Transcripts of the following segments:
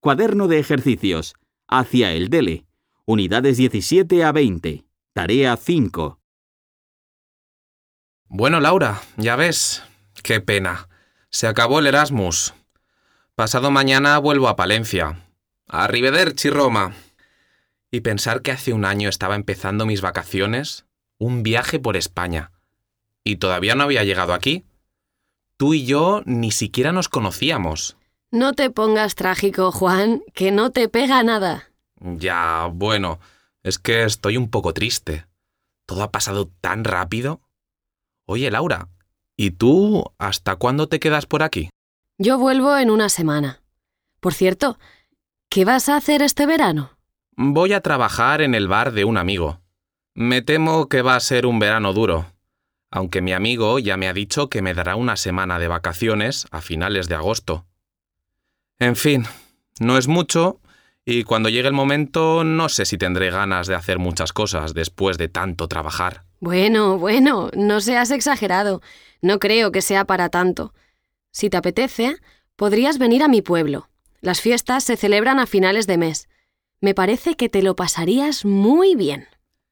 Cuaderno de ejercicios. Hacia el Dele. Unidades 17 a 20. Tarea 5. Bueno, Laura, ya ves. Qué pena. Se acabó el Erasmus. Pasado mañana vuelvo a Palencia. Arrivederci, Roma. Y pensar que hace un año estaba empezando mis vacaciones, un viaje por España. Y todavía no había llegado aquí. Tú y yo ni siquiera nos conocíamos. No te pongas trágico, Juan, que no te pega nada. Ya, bueno, es que estoy un poco triste. Todo ha pasado tan rápido. Oye, Laura, ¿y tú hasta cuándo te quedas por aquí? Yo vuelvo en una semana. Por cierto, ¿qué vas a hacer este verano? Voy a trabajar en el bar de un amigo. Me temo que va a ser un verano duro, aunque mi amigo ya me ha dicho que me dará una semana de vacaciones a finales de agosto. En fin, no es mucho y cuando llegue el momento no sé si tendré ganas de hacer muchas cosas después de tanto trabajar. Bueno, no seas exagerado. No creo que sea para tanto. Si te apetece, podrías venir a mi pueblo. Las fiestas se celebran a finales de mes. Me parece que te lo pasarías muy bien.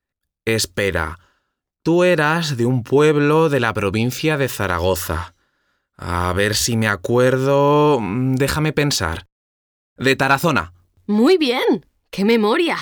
Espera, tú eras de un pueblo de la provincia de Zaragoza. A ver si me acuerdo... Déjame pensar. De Tarazona. Muy bien, ¡qué memoria!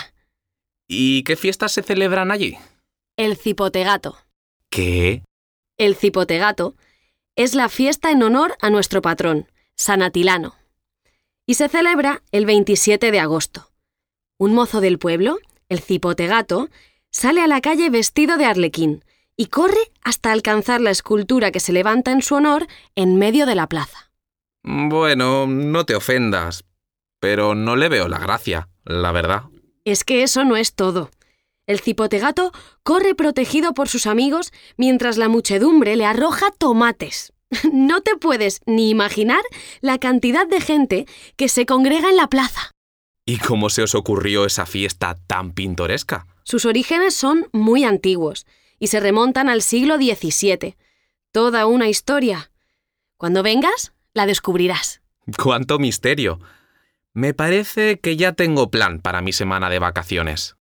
¿Y qué fiestas se celebran allí? El Cipotegato. ¿Qué? El Cipotegato es la fiesta en honor a nuestro patrón, San Atilano. Y se celebra el 27 de agosto. Un mozo del pueblo, el Cipotegato, sale a la calle vestido de arlequín y corre hasta alcanzar la escultura que se levanta en su honor en medio de la plaza. Bueno, no te ofendas, pero no le veo la gracia, la verdad. Es que eso no es todo. El Cipotegato corre protegido por sus amigos mientras la muchedumbre le arroja tomates. No te puedes ni imaginar la cantidad de gente que se congrega en la plaza. ¿Y cómo se os ocurrió esa fiesta tan pintoresca? Sus orígenes son muy antiguos y se remontan al siglo XVII. Toda una historia. Cuando vengas, la descubrirás. ¡Cuánto misterio! Me parece que ya tengo plan para mi semana de vacaciones.